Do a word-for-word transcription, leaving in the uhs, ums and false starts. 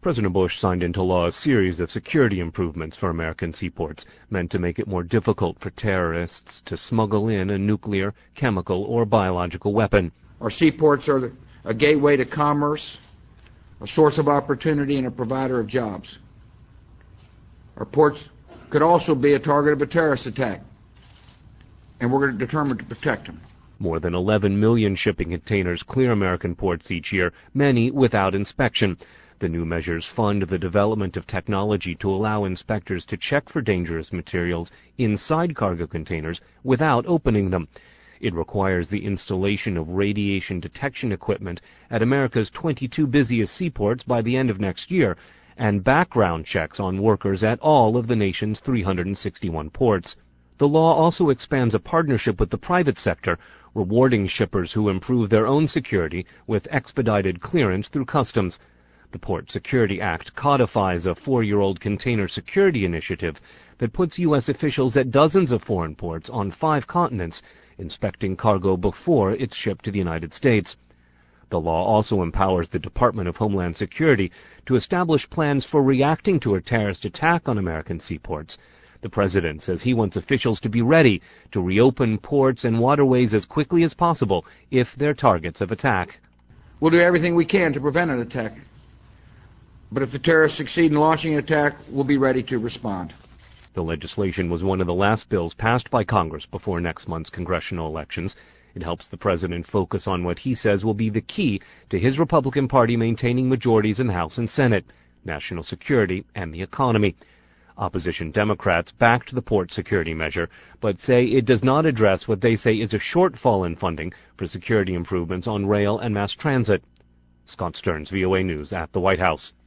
President Bush signed into law a series of security improvements for American seaports, meant to make it more difficult for terrorists to smuggle in a nuclear, chemical, or biological weapon. Our seaports are a gateway to commerce, a source of opportunity, and a provider of jobs. Our ports could also be a target of a terrorist attack, and we're determined to protect them. More than eleven million shipping containers clear American ports each year, many without inspection. The new measures fund the development of technology to allow inspectors to check for dangerous materials inside cargo containers without opening them. It requires the installation of radiation detection equipment at America's twenty-two busiest seaports by the end of next year, and background checks on workers at all of the nation's three hundred sixty-one ports. The law also expands a partnership with the private sector, rewarding shippers who improve their own security with expedited clearance through customs. The Port Security Act codifies a four-year-old container security initiative that puts U S officials at dozens of foreign ports on five continents, inspecting cargo before it's shipped to the United States. The law also empowers the Department of Homeland Security to establish plans for reacting to a terrorist attack on American seaports. The president says he wants officials to be ready to reopen ports and waterways as quickly as possible if they're targets of attack. We'll do everything we can to prevent an attack. But if the terrorists succeed in launching an attack, we'll be ready to respond. The legislation was one of the last bills passed by Congress before next month's congressional elections. It helps the president focus on what he says will be the key to his Republican Party maintaining majorities in the House and Senate: national security and the economy. Opposition Democrats backed the port security measure, but say it does not address what they say is a shortfall in funding for security improvements on rail and mass transit. Scott Stearns, V O A News, at the White House.